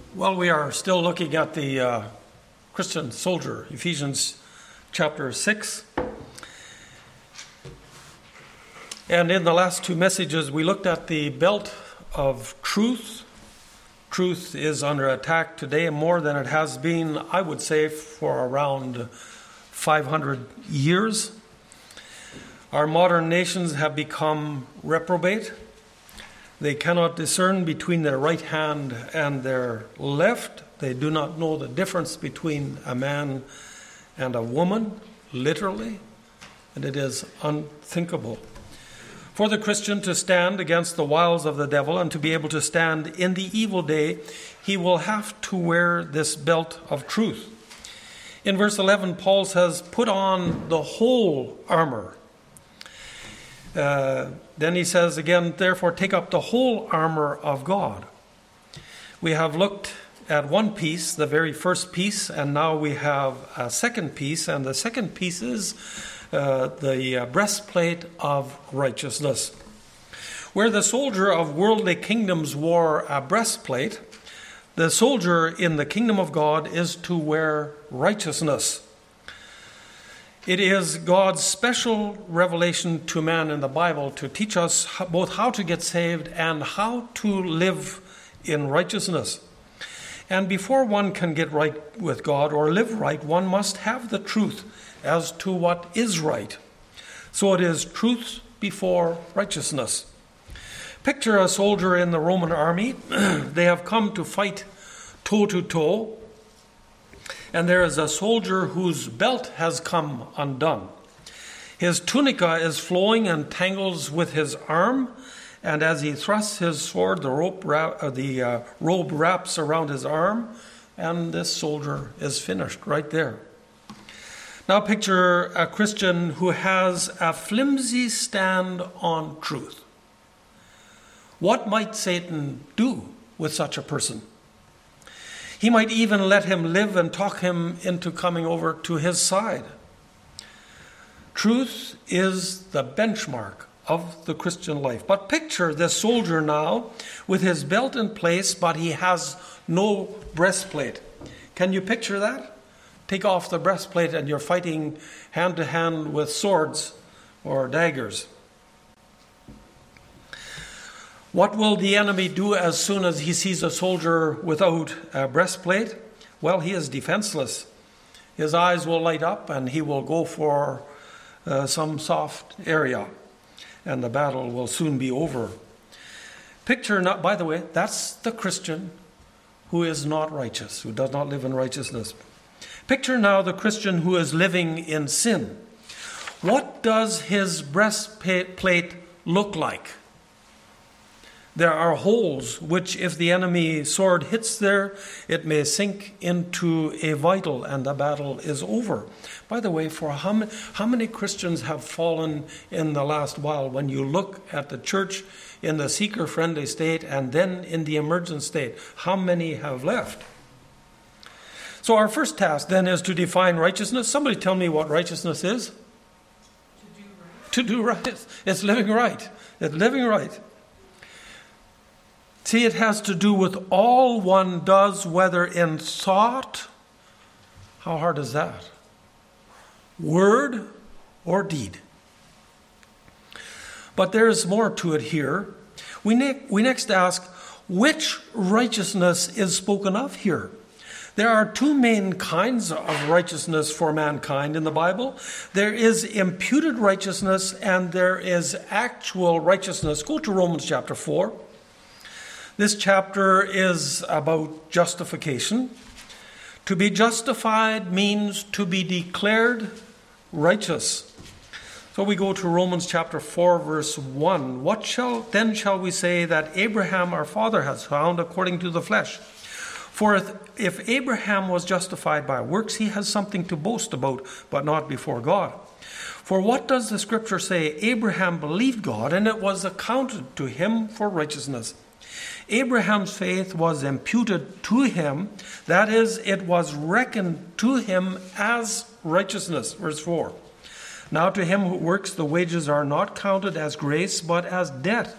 Well, we are still looking at the Christian soldier, Ephesians chapter 6. And in the last two messages, we looked at the belt of truth. Truth is under attack today more than it has been, I would say, for around 500 years. Our modern nations have become reprobate. They cannot discern between their right hand and their left. They do not know the difference between a man and a woman, literally, and it is unthinkable. For the Christian to stand against the wiles of the devil and to be able to stand in the evil day, he will have to wear this belt of truth. In verse 11, Paul says, put on the whole armor. Then he says again, therefore take up the whole armor of God. We have looked at one piece, the very first piece, and now we have a second piece, and the second piece is the breastplate of righteousness. Where the soldier of worldly kingdoms wore a breastplate, the soldier in the kingdom of God is to wear righteousness. It is God's special revelation to man in the Bible to teach us both how to get saved and how to live in righteousness. And before one can get right with God or live right, one must have the truth as to what is right. So it is truth before righteousness. Picture a soldier in the Roman army. They have come to fight toe to toe. And there is a soldier whose belt has come undone. His tunica is flowing and tangles with his arm, and as he thrusts his sword, the robe wraps around his arm, and this soldier is finished right there. Now picture a Christian who has a flimsy stand on truth. What might Satan do with such a person? He might even let him live and talk him into coming over to his side. Truth is the benchmark of the Christian life. But picture this soldier now with his belt in place, but he has no breastplate. Can you picture that? Take off the breastplate and you're fighting hand to hand with swords or daggers. What will the enemy do as soon as he sees a soldier without a breastplate? Well, he is defenseless. His eyes will light up and he will go for some soft area, and the battle will soon be over. Picture, not, by the way, that's the Christian who is not righteous, who does not live in righteousness. Picture now the Christian who is living in sin. What does his breastplate look like? There are holes which, if the enemy sword hits there, it may sink into a vital and the battle is over. By the way, for how many Christians have fallen in the last while when you look at the church in the seeker-friendly state and then in the emergent state? How many have left? So our first task then is to define righteousness. Somebody tell me what righteousness is. To do right. It's living right. It's living right. See, it has to do with all one does, whether in thought, how hard is that? Word or deed. But there's more to it here. We next ask, which righteousness is spoken of here? There are two main kinds of righteousness for mankind in the Bible. There is imputed righteousness and there is actual righteousness. Go to Romans chapter 4. This chapter is about justification. To be justified means to be declared righteous. So we go to Romans chapter 4, verse 1. What shall we say that Abraham our father has found according to the flesh? For if Abraham was justified by works, he has something to boast about, but not before God. For what does the scripture say? Abraham believed God, and it was accounted to him for righteousness. Abraham's faith was imputed to him, that is, it was reckoned to him as righteousness. Verse 4. Now to him who works, the wages are not counted as grace, but as debt.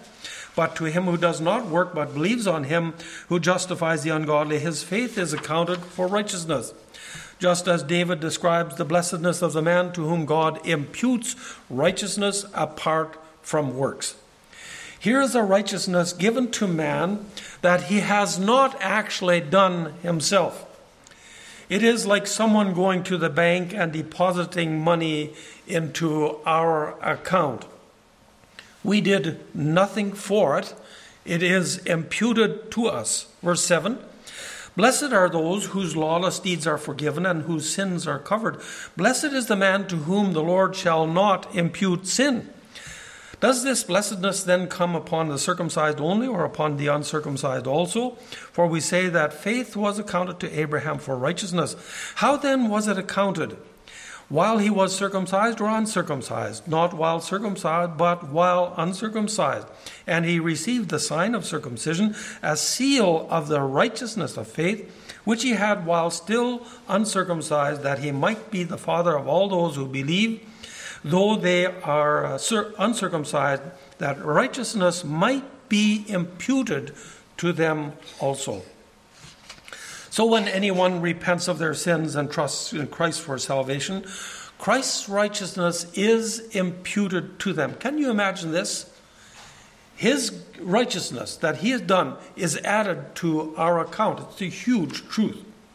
But to him who does not work but believes on him who justifies the ungodly, his faith is accounted for righteousness. Just as David describes the blessedness of the man to whom God imputes righteousness apart from works. Here is a righteousness given to man that he has not actually done himself. It is like someone going to the bank and depositing money into our account. We did nothing for it. It is imputed to us. Verse 7, blessed are those whose lawless deeds are forgiven and whose sins are covered. Blessed is the man to whom the Lord shall not impute sin. Does this blessedness then come upon the circumcised only, or upon the uncircumcised also? For we say that faith was accounted to Abraham for righteousness. How then was it accounted? While he was circumcised or uncircumcised? Not while circumcised, but while uncircumcised. And he received the sign of circumcision, a seal of the righteousness of faith, which he had while still uncircumcised, that he might be the father of all those who believe, though they are uncircumcised, that righteousness might be imputed to them also. So when anyone repents of their sins and trusts in Christ for salvation, Christ's righteousness is imputed to them. Can you imagine this? His righteousness that he has done is added to our account. It's a huge truth.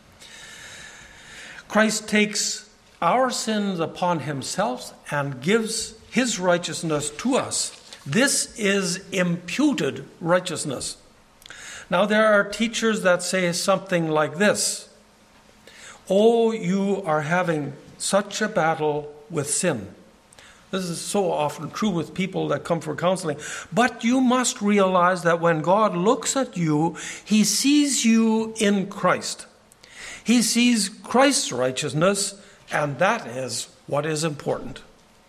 Christ takes our sins upon himself and gives his righteousness to us. This is imputed righteousness. Now, there are teachers that say something like this: oh, you are having such a battle with sin. This is so often true with people that come for counseling. But you must realize that when God looks at you, he sees you in Christ. He sees Christ's righteousness, and that is what is important.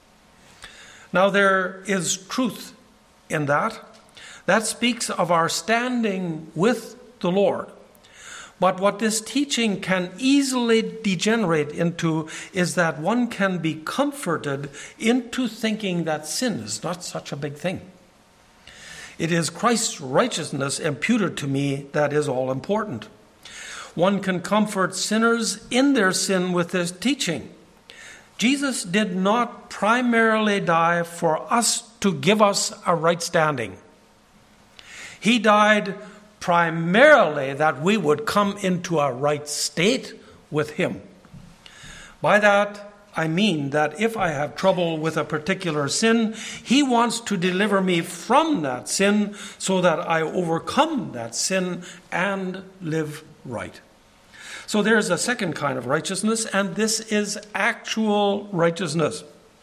Now, there is truth in that. That speaks of our standing with the Lord. But what this teaching can easily degenerate into is that one can be comforted into thinking that sin is not such a big thing. It is Christ's righteousness imputed to me that is all important. One can comfort sinners in their sin with this teaching. Jesus did not primarily die for us to give us a right standing. He died primarily that we would come into a right state with him. By that, I mean that if I have trouble with a particular sin, he wants to deliver me from that sin so that I overcome that sin and live right. So there's a second kind of righteousness, and this is actual righteousness.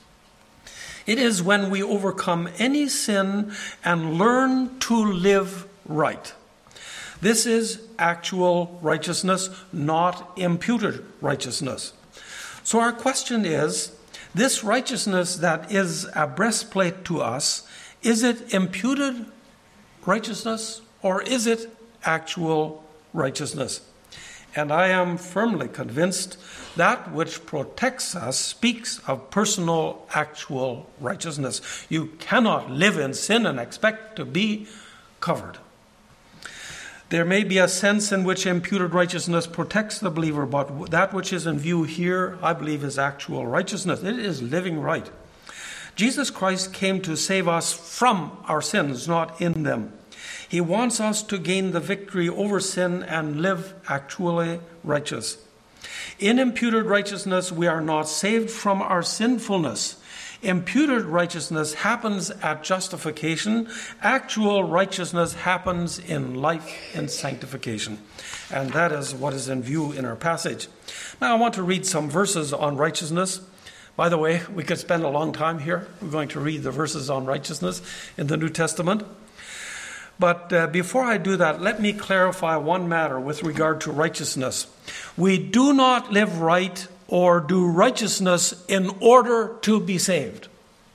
It is when we overcome any sin and learn to live right. This is actual righteousness, not imputed righteousness. So our question is, this righteousness that is a breastplate to us, is it imputed righteousness or is it actual righteousness? And I am firmly convinced that which protects us speaks of personal, actual righteousness. You cannot live in sin and expect to be covered. There may be a sense in which imputed righteousness protects the believer, but that which is in view here, I believe, is actual righteousness. It is living right. Jesus Christ came to save us from our sins, not in them. He wants us to gain the victory over sin and live actually righteous. In imputed righteousness, we are not saved from our sinfulness. Imputed righteousness happens at justification. Actual righteousness happens in life and sanctification. And that is what is in view in our passage. Now I want to read some verses on righteousness. By the way, we could spend a long time here. We're going to read the verses on righteousness in the New Testament. But before I do that, let me clarify one matter with regard to righteousness. We do not live right or do righteousness in order to be saved.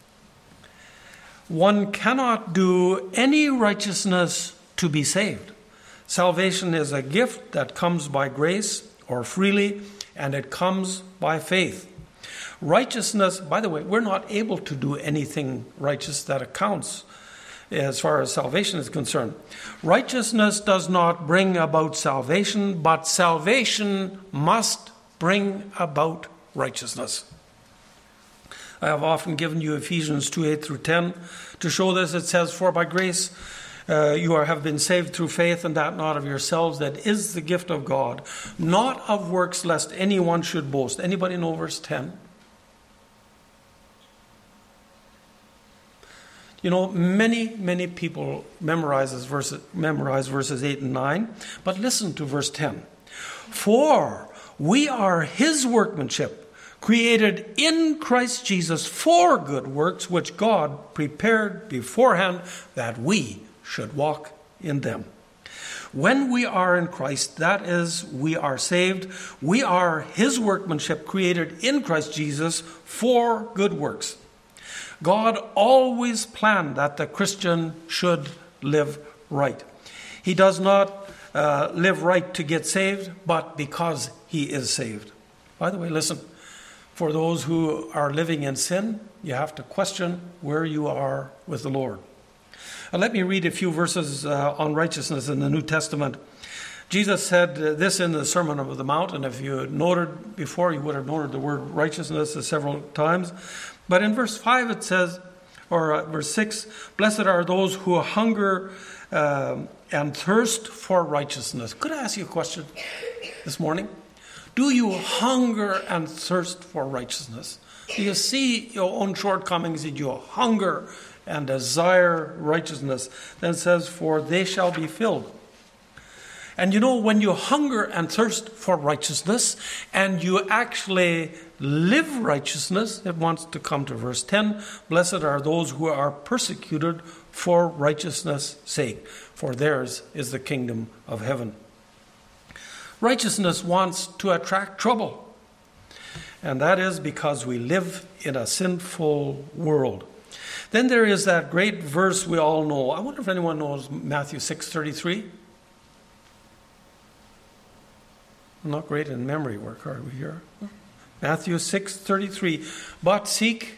One cannot do any righteousness to be saved. Salvation is a gift that comes by grace or freely, and it comes by faith. Righteousness, by the way, we're not able to do anything righteous that accounts as far as salvation is concerned. Righteousness does not bring about salvation, but salvation must bring about righteousness. I have often given you Ephesians 2:8 through 10 to show this. It says, "For by grace you have been saved through faith, and that not of yourselves, that is the gift of God, not of works, lest anyone should boast." Anybody know verse 10? You know, many people memorize verses 8 and 9, but listen to verse 10. "For we are his workmanship, created in Christ Jesus for good works, which God prepared beforehand that we should walk in them." When we are in Christ, that is, we are saved. We are his workmanship, created in Christ Jesus for good works. God always planned that the Christian should live right. He does not live right to get saved, but because he is saved. By the way, listen, for those who are living in sin, you have to question where you are with the Lord. Let me read a few verses on righteousness in the New Testament. Jesus said this in the Sermon on the Mount, and if you had noted before, you would have noted the word righteousness several times. But in verse 5 it says, or verse 6, "Blessed are those who hunger and thirst for righteousness." Could I ask you a question this morning? Do you hunger and thirst for righteousness? Do you see your own shortcomings and you hunger and desire righteousness? Then it says, "For they shall be filled." And you know, when you hunger and thirst for righteousness and you actually live righteousness, it wants to come to verse 10. "Blessed are those who are persecuted for righteousness' sake, for theirs is the kingdom of heaven." Righteousness wants to attract trouble. And that is because we live in a sinful world. Then there is that great verse we all know. I wonder if anyone knows Matthew 6:33. I'm not great in memory work, are we here? Matthew 6:33. But seek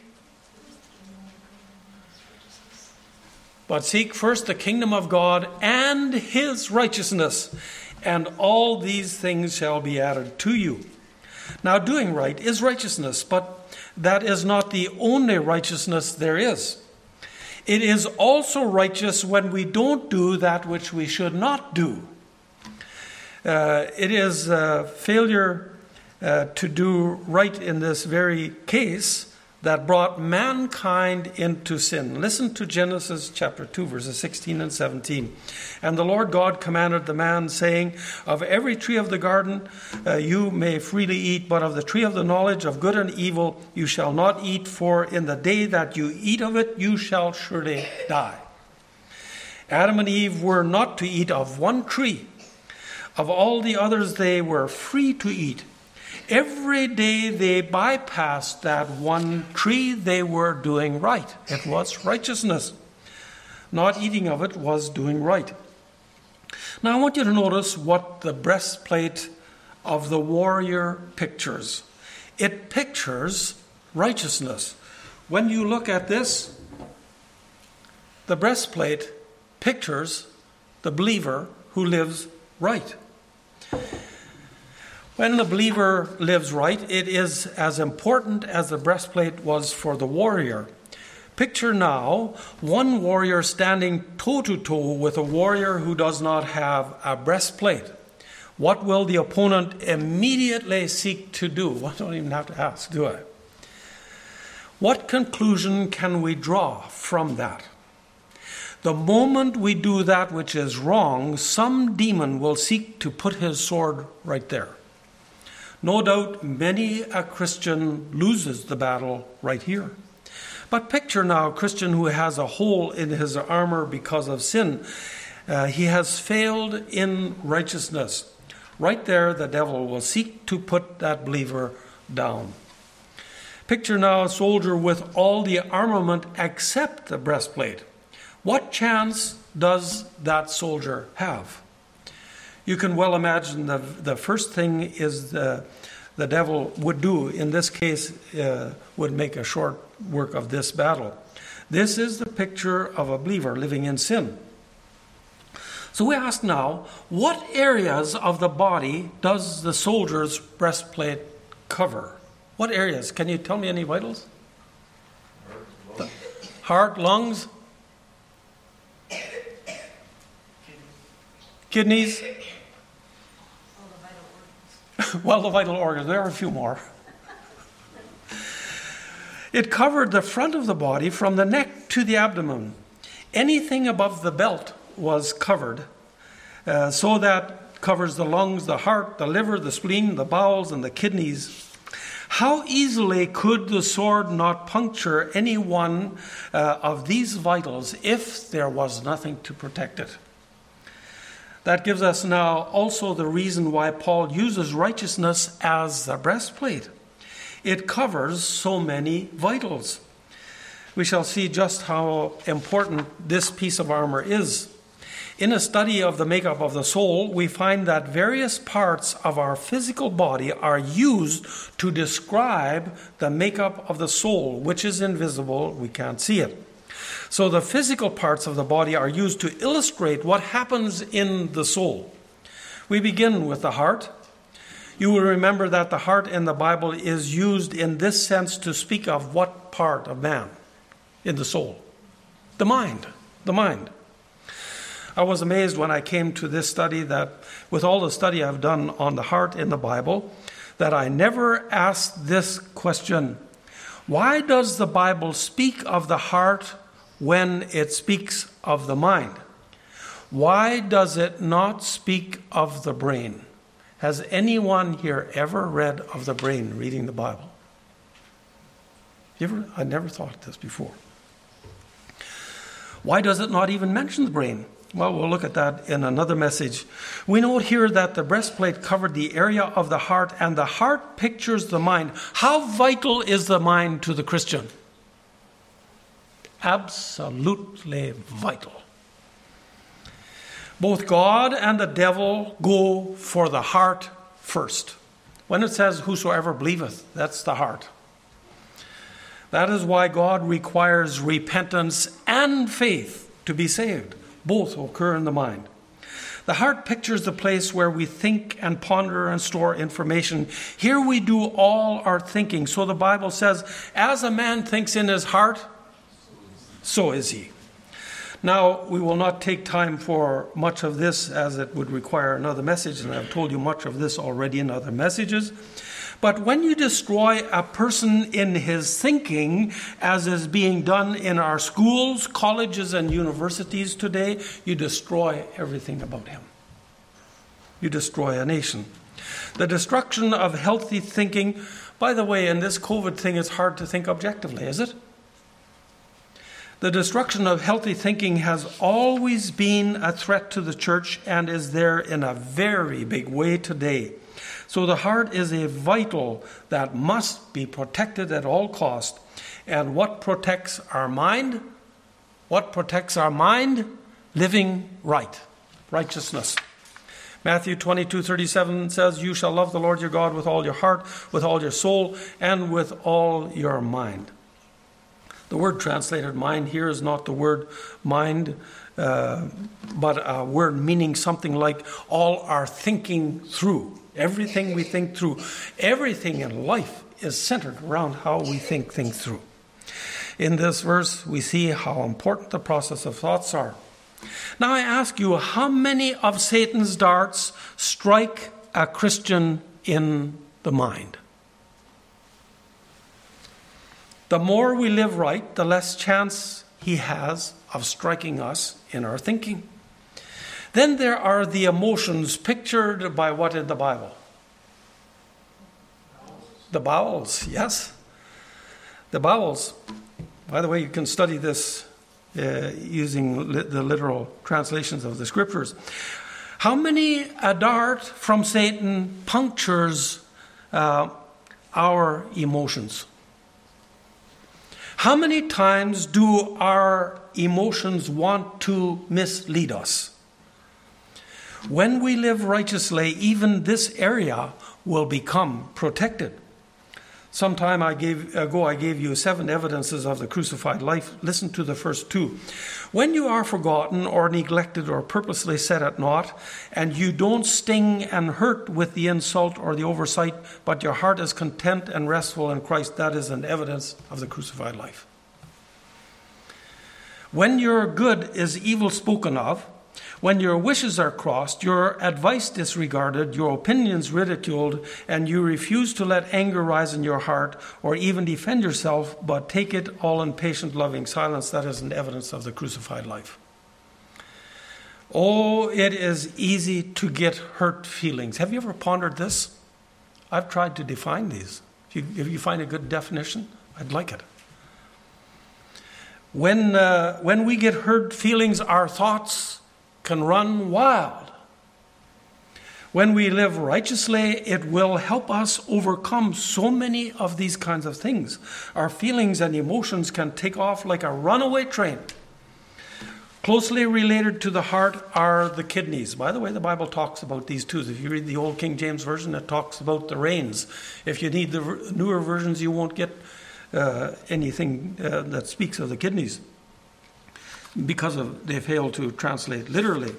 first the kingdom of God and his righteousness, and all these things shall be added to you. Now, doing right is righteousness, but that is not the only righteousness there is. It is also righteous when we don't do that which we should not do. It is failure to do right in this very case that brought mankind into sin. Listen to Genesis chapter 2, verses 16 and 17. "And the Lord God commanded the man, saying, Of every tree of the garden you may freely eat, but of the tree of the knowledge of good and evil you shall not eat, for in the day that you eat of it you shall surely die." Adam and Eve were not to eat of one tree. Of all the others they were free to eat. Every day they bypassed that one tree, they were doing right. It was righteousness. Not eating of it was doing right. Now I want you to notice what the breastplate of the warrior pictures. It pictures righteousness. When you look at this, the breastplate pictures the believer who lives right. When the believer lives right, it is as important as the breastplate was for the warrior. Picture now one warrior standing toe-to-toe with a warrior who does not have a breastplate. What will the opponent immediately seek to do? I don't even have to ask, do I? What conclusion can we draw from that? The moment we do that which is wrong, some demon will seek to put his sword right there. No doubt many a Christian loses the battle right here. But picture now a Christian who has a hole in his armor because of sin. He has failed in righteousness. Right there, the devil will seek to put that believer down. Picture now a soldier with all the armament except the breastplate. What chance does that soldier have? You can well imagine the first thing is the devil would do, in this case, would make a short work of this battle. This is the picture of a believer living in sin. So we ask now, what areas of the body does the soldier's breastplate cover? What areas? Can you tell me any vitals? Heart, lungs, kidneys. Well, the vital organs. There are a few more. It covered the front of the body from the neck to the abdomen. Anything above the belt was covered. So that covers the lungs, the heart, the liver, the spleen, the bowels, and the kidneys. How easily could the sword not puncture any one of these vitals if there was nothing to protect it? That gives us now also the reason why Paul uses righteousness as the breastplate. It covers so many vitals. We shall see just how important this piece of armor is. In a study of the makeup of the soul, we find that various parts of our physical body are used to describe the makeup of the soul, which is invisible. We can't see it. So the physical parts of the body are used to illustrate what happens in the soul. We begin with the heart. You will remember that the heart in the Bible is used in this sense to speak of what part of man in the soul? The mind. The mind. I was amazed when I came to this study that with all the study I've done on the heart in the Bible, that I never asked this question: why does the Bible speak of the heart when it speaks of the mind? Why does it not speak of the brain? Has anyone here ever read of the brain reading the Bible? I never thought of this before. Why does it not even mention the brain? Well, we'll look at that in another message. We note here that the breastplate covered the area of the heart, and the heart pictures the mind. How vital is the mind to the Christian? Absolutely vital. Both God and the devil go for the heart first. When it says, whosoever believeth, that's the heart. That is why God requires repentance and faith to be saved. Both occur in the mind. The heart pictures the place where we think and ponder and store information. Here we do all our thinking. So the Bible says, as a man thinks in his heart, so is he. Now, we will not take time for much of this, as it would require another message, and I've told you much of this already in other messages. But when you destroy a person in his thinking, as is being done in our schools, colleges, and universities today, you destroy everything about him. You destroy a nation. The destruction of healthy thinking, by the way, in this COVID thing, it's hard to think objectively, is it? The destruction of healthy thinking has always been a threat to the church and is there in a very big way today. So the heart is a vital that must be protected at all cost. And what protects our mind? What protects our mind? Living right. Righteousness. Matthew 22:37 says, you shall love the Lord your God with all your heart, with all your soul, and with all your mind. The word translated mind here is not the word mind, but a word meaning something like all our thinking through. Everything we think through. Everything in life is centered around how we think things through. In this verse, we see how important the process of thoughts are. Now I ask you, how many of Satan's darts strike a Christian in the mind? The more we live right, the less chance he has of striking us in our thinking. Then there are the emotions pictured by what in the Bible? The bowels, yes. The bowels. By the way, you can study this using the literal translations of the scriptures. How many a dart from Satan punctures our emotions? How many times do our emotions want to mislead us? When we live righteously, even this area will become protected. Some time ago, I gave you 7 evidences of the crucified life. Listen to the first 2. When you are forgotten or neglected or purposely set at naught, and you don't sting and hurt with the insult or the oversight, but your heart is content and restful in Christ, that is an evidence of the crucified life. When your good is evil spoken of, when your wishes are crossed, your advice disregarded, your opinions ridiculed, and you refuse to let anger rise in your heart or even defend yourself, but take it all in patient, loving silence, that is an evidence of the crucified life. Oh, it is easy to get hurt feelings. Have you ever pondered this? I've tried to define these. If you find a good definition, I'd like it. When we get hurt feelings, our thoughts can run wild. When we live righteously, it will help us overcome so many of these kinds of things. Our feelings and emotions can take off like a runaway train. Closely related to the heart are the kidneys. By the way, the Bible talks about these too. If you read the old King James Version, it talks about the reins. If you need the newer versions, you won't get anything that speaks of the kidneys, because they fail to translate literally.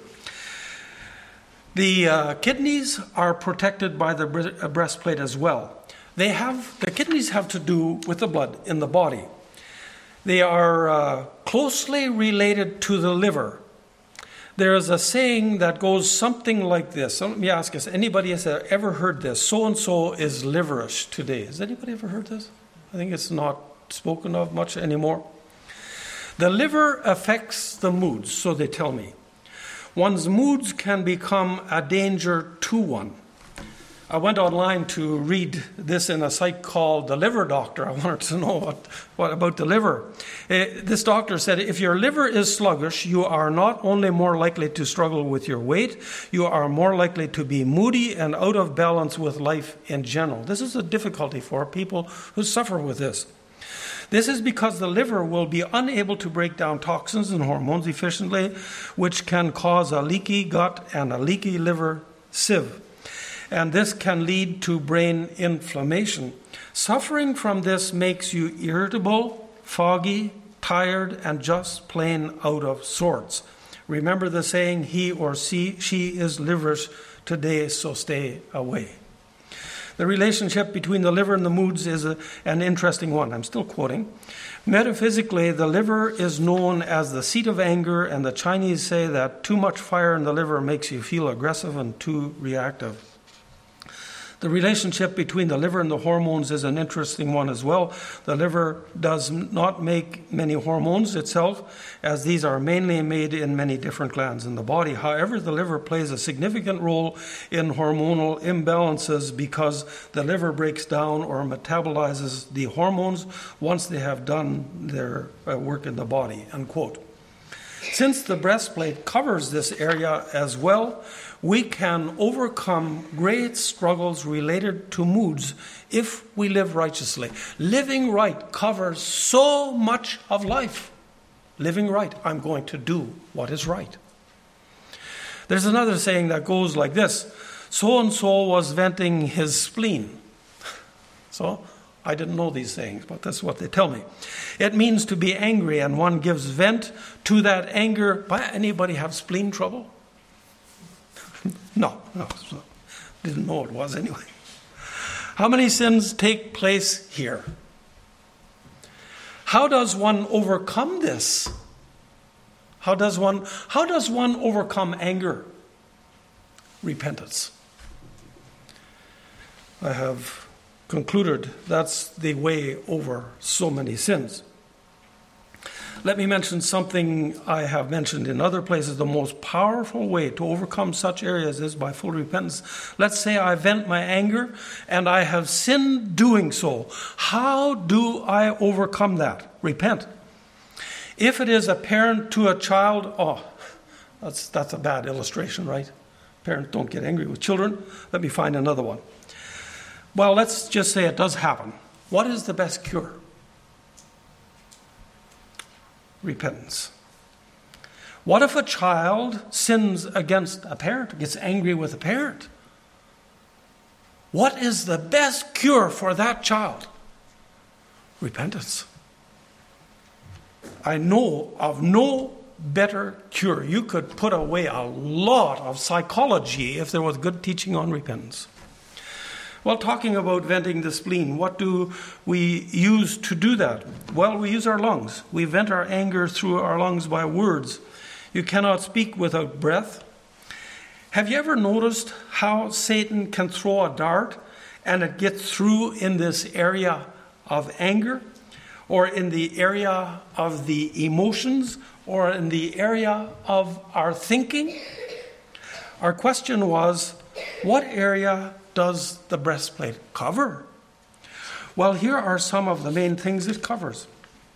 The kidneys are protected by the breastplate as well. The kidneys have to do with the blood in the body. They are closely related to the liver. There is a saying that goes something like this. So let me ask us, anybody has ever heard this? So-and-so is liverish today. Has anybody ever heard this? I think it's not spoken of much anymore. The liver affects the moods, so they tell me. One's moods can become a danger to one. I went online to read this in a site called The Liver Doctor. I wanted to know what about the liver. This doctor said, if your liver is sluggish, you are not only more likely to struggle with your weight, you are more likely to be moody and out of balance with life in general. This is a difficulty for people who suffer with this. This is because the liver will be unable to break down toxins and hormones efficiently, which can cause a leaky gut and a leaky liver sieve. And this can lead to brain inflammation. Suffering from this makes you irritable, foggy, tired, and just plain out of sorts. Remember the saying, he or she is liverish today, so stay away. The relationship between the liver and the moods is an interesting one. I'm still quoting. Metaphysically, the liver is known as the seat of anger, and the Chinese say that too much fire in the liver makes you feel aggressive and too reactive. The relationship between the liver and the hormones is an interesting one as well. The liver does not make many hormones itself, as these are mainly made in many different glands in the body. However, the liver plays a significant role in hormonal imbalances because the liver breaks down or metabolizes the hormones once they have done their work in the body, unquote. Since the breastplate covers this area as well, we can overcome great struggles related to moods if we live righteously. Living right covers so much of life. Living right, I'm going to do what is right. There's another saying that goes like this: so-and-so was venting his spleen. So, I didn't know these things, but that's what they tell me. It means to be angry, and one gives vent to that anger. Anybody have spleen trouble? No, didn't know it was anyway. How many sins take place here? How does one overcome this? How does one overcome anger? Repentance. I have concluded that's the way over so many sins. Let me mention something I have mentioned in other places. The most powerful way to overcome such areas is by full repentance. Let's say I vent my anger and I have sinned doing so. How do I overcome that? Repent. If it is a parent to a child, that's a bad illustration, right? Parents don't get angry with children. Let me find another one. Well, let's just say it does happen. What is the best cure? Repentance. What if a child sins against a parent, gets angry with a parent? What is the best cure for that child? Repentance. I know of no better cure. You could put away a lot of psychology if there was good teaching on repentance. Well, talking about venting the spleen, what do we use to do that? Well, we use our lungs. We vent our anger through our lungs by words. You cannot speak without breath. Have you ever noticed how Satan can throw a dart and it gets through in this area of anger, or in the area of the emotions, or in the area of our thinking? Our question was, what area does the breastplate cover? Well, here are some of the main things it covers.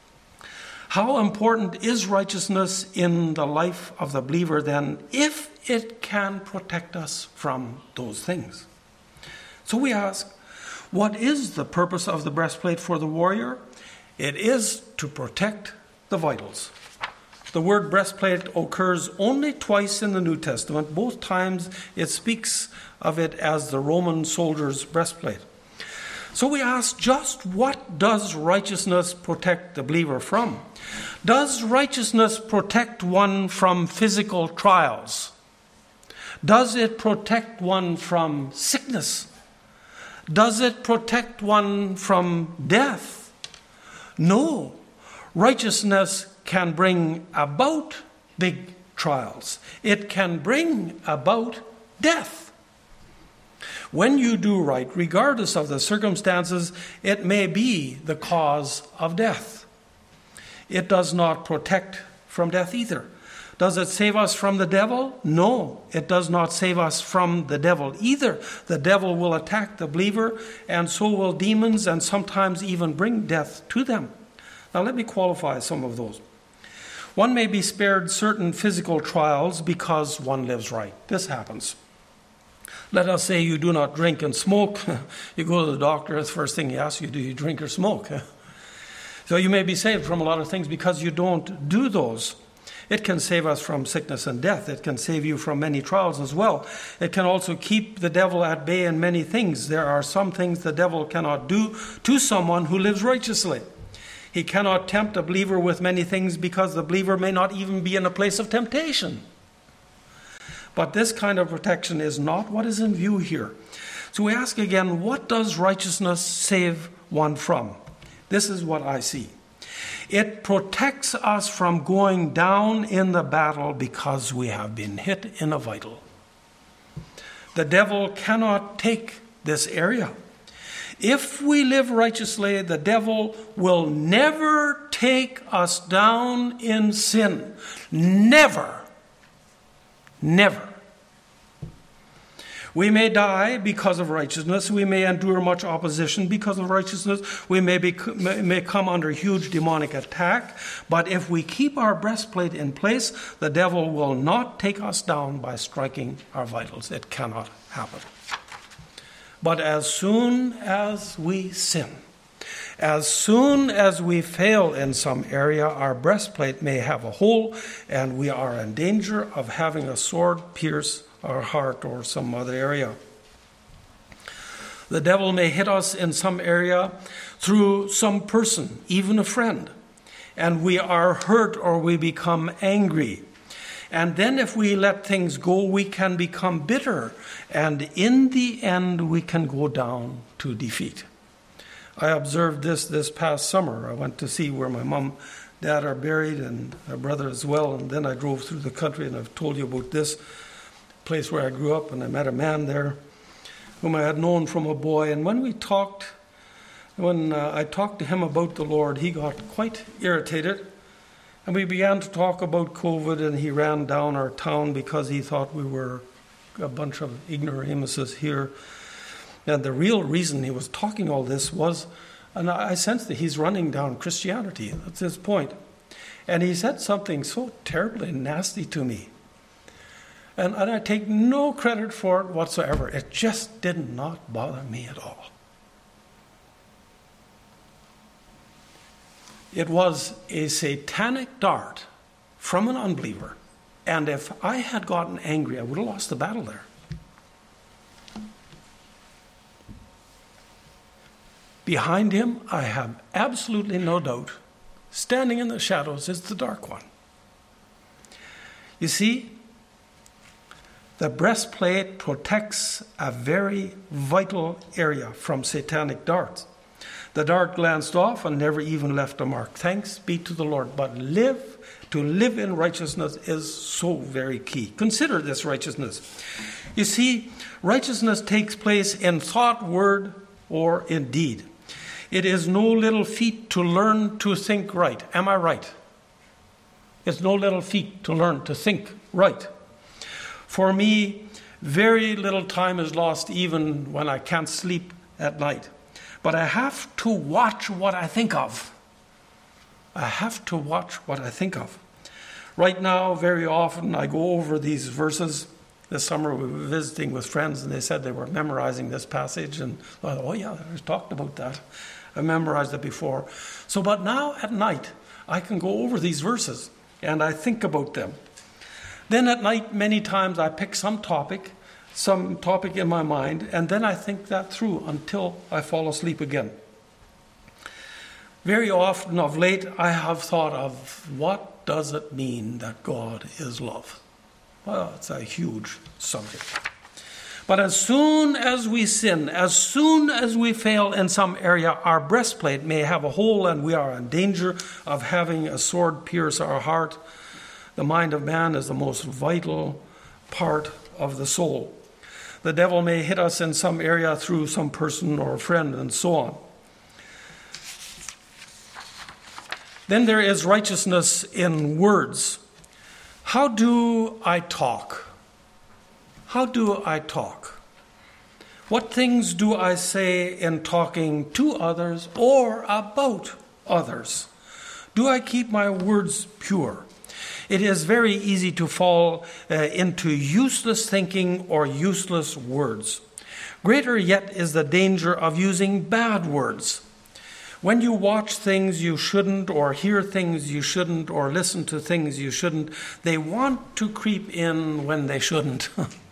How important is righteousness in the life of the believer then, if it can protect us from those things? So we ask, what is the purpose of the breastplate for the warrior? It is to protect the vitals. The word breastplate occurs only twice in the New Testament. Both times it speaks of it as the Roman soldier's breastplate. So we ask, just what does righteousness protect the believer from? Does righteousness protect one from physical trials? Does it protect one from sickness? Does it protect one from death? No. Righteousness can bring about big trials. It can bring about death. When you do right, regardless of the circumstances, it may be the cause of death. It does not protect from death either. Does it save us from the devil? No, it does not save us from the devil either. The devil will attack the believer, and so will demons, and sometimes even bring death to them. Now let me qualify some of those. One may be spared certain physical trials because one lives right. This happens. Let us say you do not drink and smoke. You go to the doctor, the first thing he asks you, do you drink or smoke? So you may be saved from a lot of things because you don't do those. It can save us from sickness and death. It can save you from many trials as well. It can also keep the devil at bay in many things. There are some things the devil cannot do to someone who lives righteously. He cannot tempt a believer with many things because the believer may not even be in a place of temptation. But this kind of protection is not what is in view here. So we ask again, what does righteousness save one from? This is what I see. It protects us from going down in the battle because we have been hit in a vital. The devil cannot take this area. If we live righteously, the devil will never take us down in sin. Never. Never. We may die because of righteousness. We may endure much opposition because of righteousness. We may come under huge demonic attack. But if we keep our breastplate in place, the devil will not take us down by striking our vitals. It cannot happen. But as soon as we sin, as soon as we fail in some area, our breastplate may have a hole, and we are in danger of having a sword pierce our heart or some other area. The devil may hit us in some area through some person, even a friend, and we are hurt or we become angry. And then if we let things go, we can become bitter, and in the end we can go down to defeat. I observed this past summer. I went to see where my mom, dad are buried, and my brother as well, and then I drove through the country, and I've told you about this place where I grew up, and I met a man there whom I had known from a boy. And when I talked to him about the Lord, he got quite irritated, and we began to talk about COVID, and he ran down our town because he thought we were a bunch of ignoramuses here. And the real reason he was talking all this was, and I sensed that he's running down Christianity. That's his point. And he said something so terribly nasty to me. And I take no credit for it whatsoever. It just did not bother me at all. It was a satanic dart from an unbeliever. And if I had gotten angry, I would have lost the battle there. Behind him, I have absolutely no doubt, standing in the shadows is the dark one. You see, the breastplate protects a very vital area from satanic darts. The dart glanced off and never even left a mark. Thanks be to the Lord. But to live in righteousness is so very key. Consider this righteousness. You see, righteousness takes place in thought, word, or in deed. It is no little feat to learn to think right. Am I right? It's no little feat to learn to think right. For me, very little time is lost even when I can't sleep at night. But I have to watch what I think of. I have to watch what I think of. Right now, very often, I go over these verses. This summer, we were visiting with friends, and they said they were memorizing this passage. And I thought, oh yeah, I talked about that. I memorized it before. But now at night, I can go over these verses, and I think about them. Then at night, many times, I pick some topic in my mind, and then I think that through until I fall asleep again. Very often of late, I have thought of what does it mean that God is love? Well, it's a huge subject. But as soon as we sin, as soon as we fail in some area, our breastplate may have a hole and we are in danger of having a sword pierce our heart. The mind of man is the most vital part of the soul. The devil may hit us in some area through some person or friend and so on. Then there is righteousness in words. How do I talk? How do I talk? What things do I say in talking to others or about others? Do I keep my words pure? It is very easy to fall into useless thinking or useless words. Greater yet is the danger of using bad words. When you watch things you shouldn't, or hear things you shouldn't, or listen to things you shouldn't, they want to creep in when they shouldn't.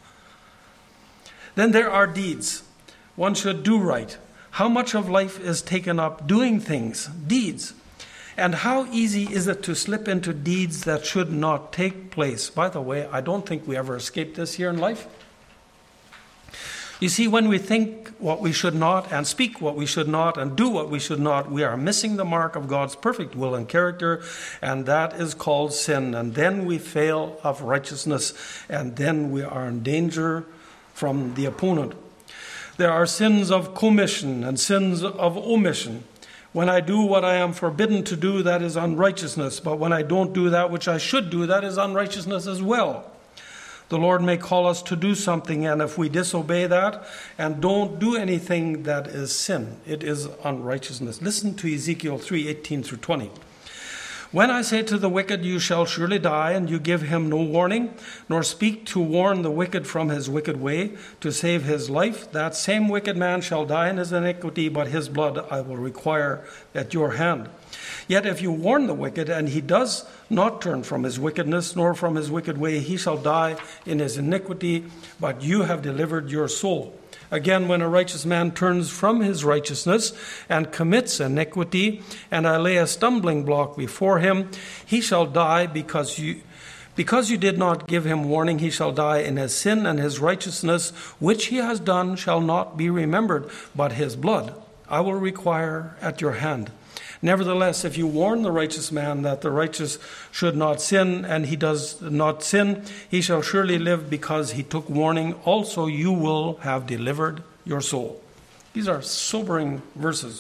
Then there are deeds. One should do right. How much of life is taken up doing things, deeds? And how easy is it to slip into deeds that should not take place? By the way, I don't think we ever escape this here in life. You see, when we think what we should not, and speak what we should not, and do what we should not, we are missing the mark of God's perfect will and character, and that is called sin. And then we fail of righteousness, and then we are in danger from the opponent. There are sins of commission and sins of omission. When I do what I am forbidden to do, that is unrighteousness. But when I don't do that which I should do, that is unrighteousness as well. The Lord may call us to do something, and if we disobey that and don't do anything, that is sin. It is unrighteousness. Listen to Ezekiel 3:18-20. When I say to the wicked, you shall surely die, and you give him no warning, nor speak to warn the wicked from his wicked way, to save his life, that same wicked man shall die in his iniquity, but his blood I will require at your hand. Yet if you warn the wicked, and he does not turn from his wickedness, nor from his wicked way, he shall die in his iniquity, but you have delivered your soul. Again, when a righteous man turns from his righteousness and commits iniquity, and I lay a stumbling block before him, he shall die because you did not give him warning. He shall die in his sin, and his righteousness, which he has done, shall not be remembered, but his blood I will require at your hand. Nevertheless, if you warn the righteous man that the righteous should not sin, and he does not sin, he shall surely live because he took warning. Also, you will have delivered your soul. These are sobering verses.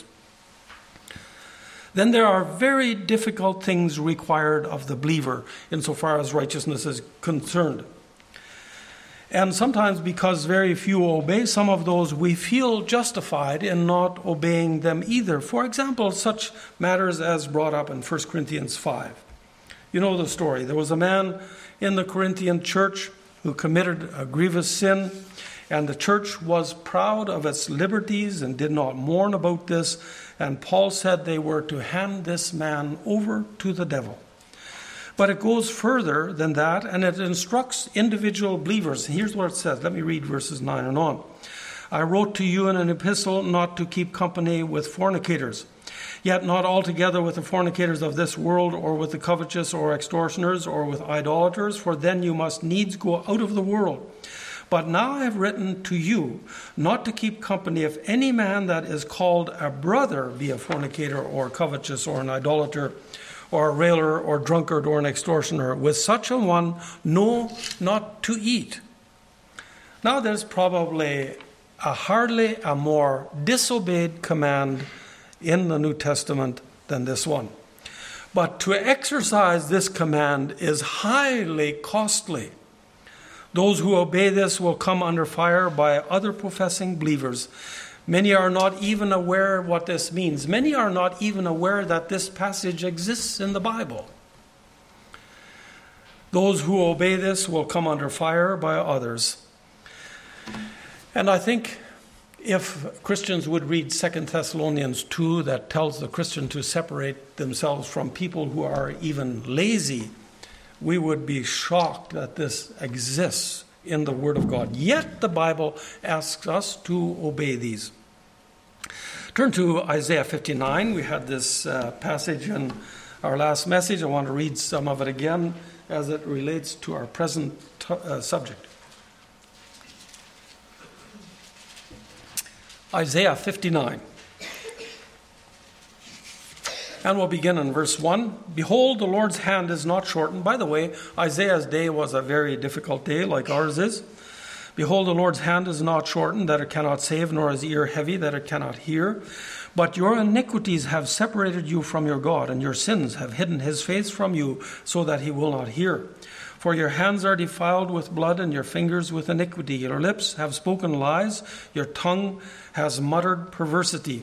Then there are very difficult things required of the believer insofar as righteousness is concerned. And sometimes because very few obey some of those, we feel justified in not obeying them either. For example, such matters as brought up in 1 Corinthians 5. You know the story. There was a man in the Corinthian church who committed a grievous sin, and the church was proud of its liberties and did not mourn about this. And Paul said they were to hand this man over to the devil. But it goes further than that, and it instructs individual believers. Here's what it says. Let me read verses 9 and on. I wrote to you in an epistle not to keep company with fornicators, yet not altogether with the fornicators of this world, or with the covetous, or extortioners, or with idolaters, for then you must needs go out of the world. But now I have written to you not to keep company if any man that is called a brother be a fornicator, or covetous, or an idolater, or a railer, or drunkard, or an extortioner. With such a one, no, not to eat. Now there's probably hardly a more disobeyed command in the New Testament than this one. But to exercise this command is highly costly. Those who obey this will come under fire by other professing believers. Many are not even aware what this means. Many are not even aware that this passage exists in the Bible. Those who obey this will come under fire by others. And I think if Christians would read 2 Thessalonians 2, that tells the Christian to separate themselves from people who are even lazy, we would be shocked that this exists in the Word of God. Yet the Bible asks us to obey these. Turn to Isaiah 59. We had this passage in our last message. I want to read some of it again as it relates to our present subject. Isaiah 59. And we'll begin in verse 1. Behold, the Lord's hand is not shortened. By the way, Isaiah's day was a very difficult day, like ours is. Behold, the Lord's hand is not shortened, that it cannot save, nor his ear heavy, that it cannot hear. But your iniquities have separated you from your God, and your sins have hidden his face from you, so that he will not hear. For your hands are defiled with blood, and your fingers with iniquity. Your lips have spoken lies, your tongue has muttered perversity.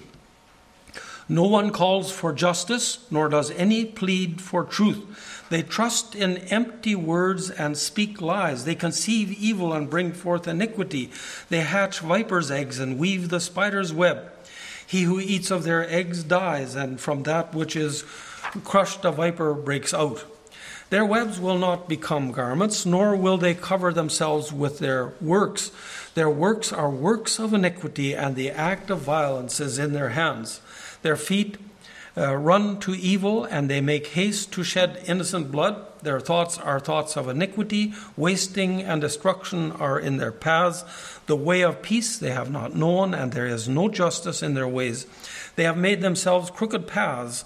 No one calls for justice, nor does any plead for truth. They trust in empty words and speak lies. They conceive evil and bring forth iniquity. They hatch vipers' eggs and weave the spider's web. He who eats of their eggs dies, and from that which is crushed a viper breaks out. Their webs will not become garments, nor will they cover themselves with their works. Their works are works of iniquity, and the act of violence is in their hands. Their feet run to evil, and they make haste to shed innocent blood. Their thoughts are thoughts of iniquity. Wasting and destruction are in their paths. The way of peace they have not known, and there is no justice in their ways. They have made themselves crooked paths.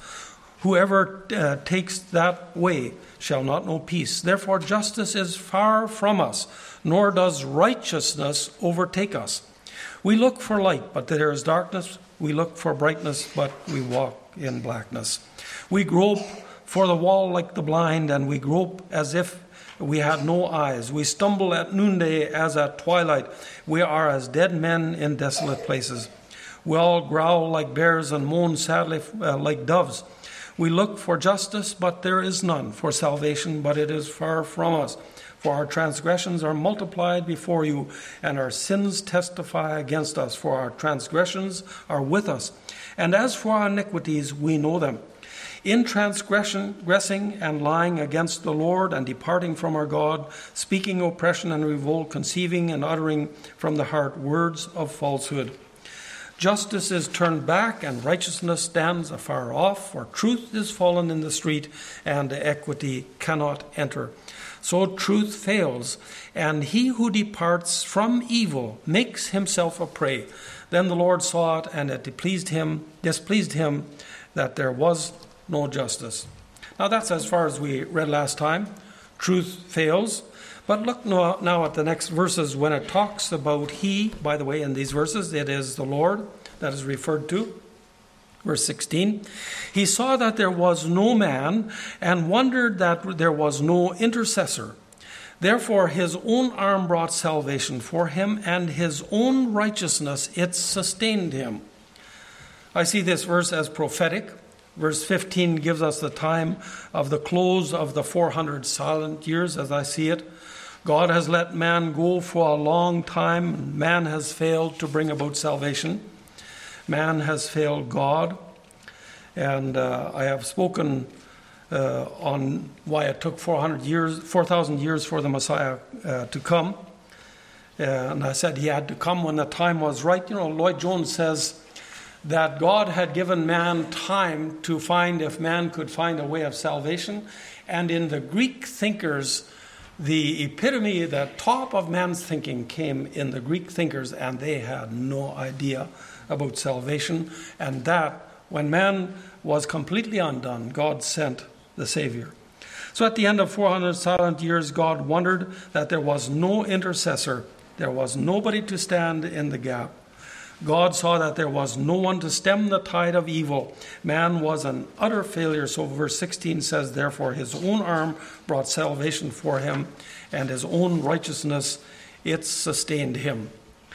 Whoever takes that way shall not know peace. Therefore justice is far from us, nor does righteousness overtake us. We look for light, but there is darkness. We look for brightness, but we walk in blackness. We grope for the wall like the blind, and we grope as if we had no eyes. We stumble at noonday as at twilight. We are as dead men in desolate places. We all growl like bears and moan sadly like doves. We look for justice, but there is none, for salvation, but it is far from us. For our transgressions are multiplied before you, and our sins testify against us. For our transgressions are with us, and as for our iniquities, we know them. In transgressing and lying against the Lord, and departing from our God, speaking oppression and revolt, conceiving and uttering from the heart words of falsehood. Justice is turned back, and righteousness stands afar off, for truth is fallen in the street, and equity cannot enter. So truth fails, and he who departs from evil makes himself a prey. Then the Lord saw it, and it displeased him that there was no justice. Now that's as far as we read last time. Truth fails. But look now at the next verses when it talks about he. By the way, in these verses, it is the Lord that is referred to. Verse 16, he saw that there was no man and wondered that there was no intercessor. Therefore, his own arm brought salvation for him, and his own righteousness, it sustained him. I see this verse as prophetic. Verse 15 gives us the time of the close of the 400 silent years, as I see it. God has let man go for a long time. Man has failed to bring about salvation. Man has failed God. And I have spoken on why it took 4,000 years for the Messiah to come. And I said he had to come when the time was right. Lloyd Jones says that God had given man time to find if man could find a way of salvation. And in the Greek thinkers, the epitome, the top of man's thinking came in the Greek thinkers, and they had no idea about salvation. And that, when man was completely undone, God sent the Savior. So at the end of 400 silent years, God wondered that there was no intercessor. There was nobody to stand in the gap. God saw that there was no one to stem the tide of evil. Man was an utter failure. So verse 16 says, therefore his own arm brought salvation for him, and his own righteousness, it sustained him.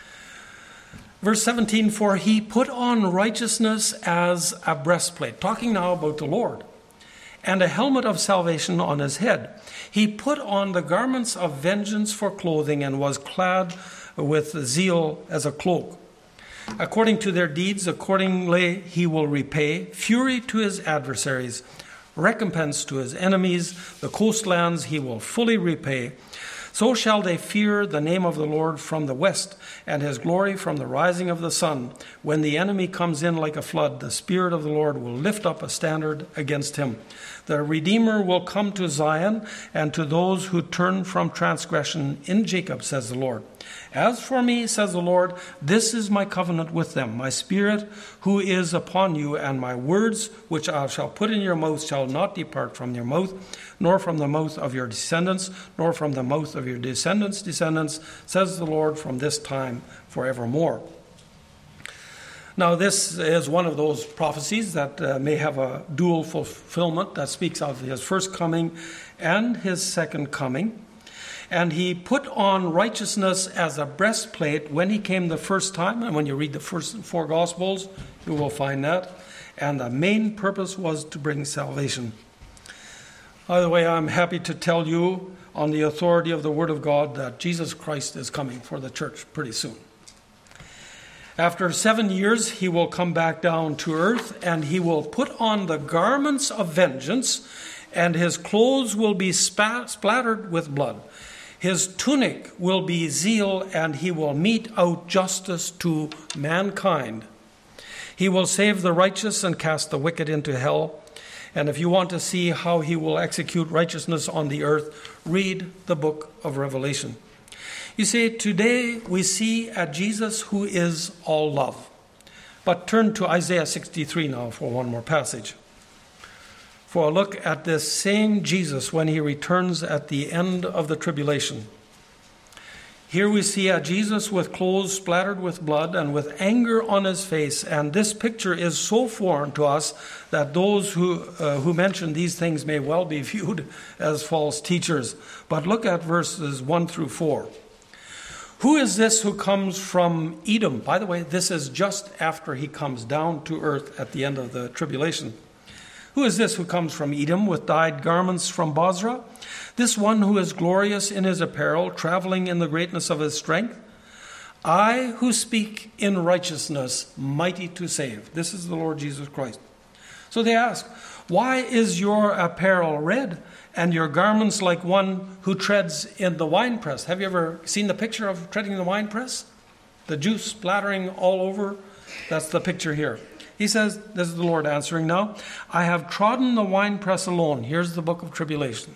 Verse 17, for he put on righteousness as a breastplate. Talking now about the Lord. And a helmet of salvation on his head. He put on the garments of vengeance for clothing, and was clad with zeal as a cloak. According to their deeds, accordingly he will repay fury to his adversaries, recompense to his enemies. The coastlands he will fully repay. So shall they fear the name of the Lord from the west, and his glory from the rising of the sun. When the enemy comes in like a flood, the Spirit of the Lord will lift up a standard against him. The Redeemer will come to Zion, and to those who turn from transgression in Jacob, says the Lord. As for me, says the Lord, this is my covenant with them, my Spirit who is upon you, and my words which I shall put in your mouth shall not depart from your mouth, nor from the mouth of your descendants, nor from the mouth of your descendants' descendants, says the Lord, from this time forevermore. Now, this is one of those prophecies that may have a dual fulfillment, that speaks of his first coming and his second coming. And he put on righteousness as a breastplate when he came the first time. And when you read the first 4 Gospels, you will find that. And the main purpose was to bring salvation. By the way, I'm happy to tell you, on the authority of the Word of God, that Jesus Christ is coming for the church pretty soon. After 7 years, he will come back down to earth, and he will put on the garments of vengeance, and his clothes will be splattered with blood. His tunic will be zeal, and he will mete out justice to mankind. He will save the righteous and cast the wicked into hell. And if you want to see how he will execute righteousness on the earth, read the book of Revelation. You see, today we see a Jesus who is all love. But turn to Isaiah 63 now for one more passage. For a look at this same Jesus when he returns at the end of the tribulation. Here we see a Jesus with clothes splattered with blood and with anger on his face. And this picture is so foreign to us that those who mention these things may well be viewed as false teachers. But look at verses 1 through 4. Who is this who comes from Edom? By the way, this is just after he comes down to earth at the end of the tribulation. Who is this who comes from Edom with dyed garments from Bozrah? This one who is glorious in his apparel, traveling in the greatness of his strength? I who speak in righteousness, mighty to save. This is the Lord Jesus Christ. So they ask, why is your apparel red and your garments like one who treads in the winepress? Have you ever seen the picture of treading the winepress? The juice splattering all over? That's the picture here. He says, this is the Lord answering now, I have trodden the winepress alone. Here's the book of tribulation.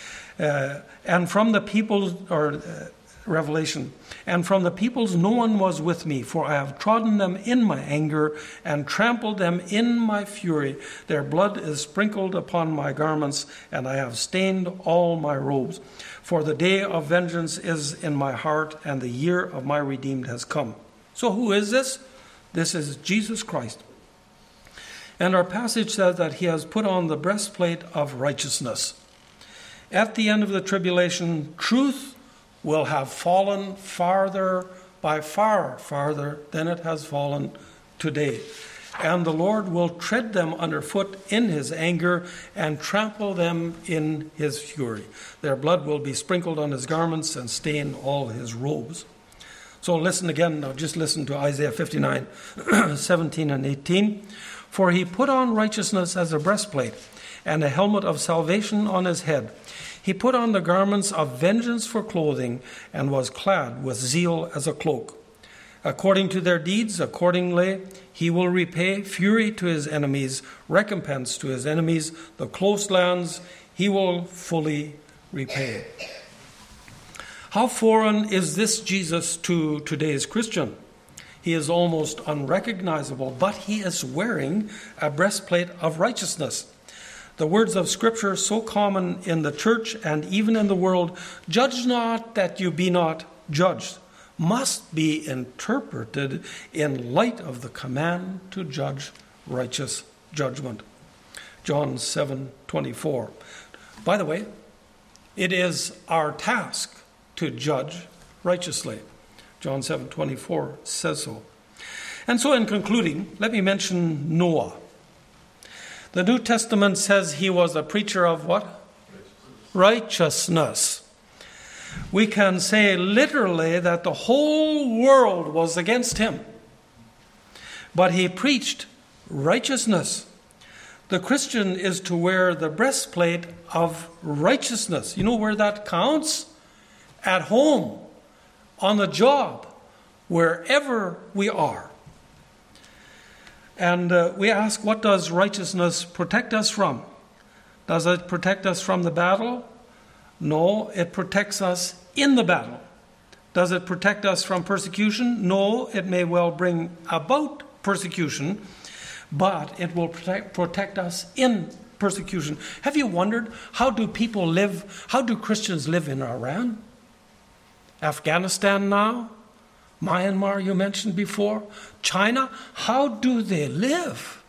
And from the peoples, Revelation, and from the peoples no one was with me, for I have trodden them in my anger and trampled them in my fury. Their blood is sprinkled upon my garments, and I have stained all my robes. For the day of vengeance is in my heart, and the year of my redeemed has come. So who is this? This is Jesus Christ. And our passage says that he has put on the breastplate of righteousness. At the end of the tribulation, truth will have fallen by far farther than it has fallen today. And the Lord will tread them underfoot in his anger and trample them in his fury. Their blood will be sprinkled on his garments and stain all his robes. So listen again, now just listen to Isaiah 59, 17 and 18. For he put on righteousness as a breastplate, and a helmet of salvation on his head. He put on the garments of vengeance for clothing and was clad with zeal as a cloak. According to their deeds, accordingly, he will repay fury to his enemies, recompense to his enemies, the close lands he will fully repay. How foreign is this Jesus to today's Christian? He is almost unrecognizable, but he is wearing a breastplate of righteousness. The words of Scripture, so common in the church and even in the world, "Judge not that you be not judged," must be interpreted in light of the command to judge righteous judgment. John 7:24. By the way, it is our task to judge righteously. John 7:24 says so. And so in concluding, let me mention Noah. The New Testament says he was a preacher of what? Righteousness. We can say literally that the whole world was against him. But he preached righteousness. The Christian is to wear the breastplate of righteousness. You know where that counts? At home, on the job, wherever we are. And we ask, what does righteousness protect us from? Does it protect us from the battle? No, it protects us in the battle. Does it protect us from persecution? No, it may well bring about persecution, but it will protect us in persecution. Have you wondered, how do people live, how do Christians live in Iran? Afghanistan now? Myanmar, you mentioned before? China? How do they live?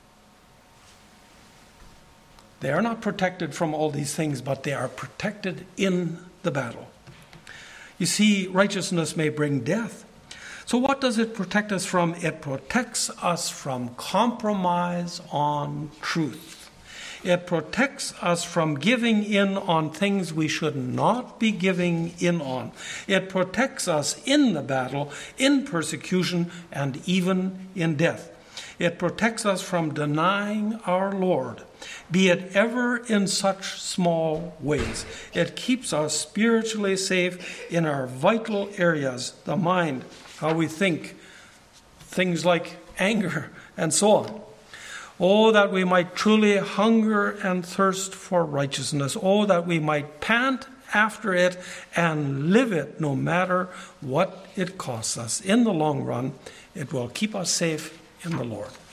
They are not protected from all these things, but they are protected in the battle. You see, righteousness may bring death. So what does it protect us from? It protects us from compromise on truth. It protects us from giving in on things we should not be giving in on. It protects us in the battle, in persecution, and even in death. It protects us from denying our Lord, be it ever in such small ways. It keeps us spiritually safe in our vital areas, the mind, how we think, things like anger, and so on. Oh, that we might truly hunger and thirst for righteousness. Oh, that we might pant after it and live it no matter what it costs us. In the long run, it will keep us safe in the Lord.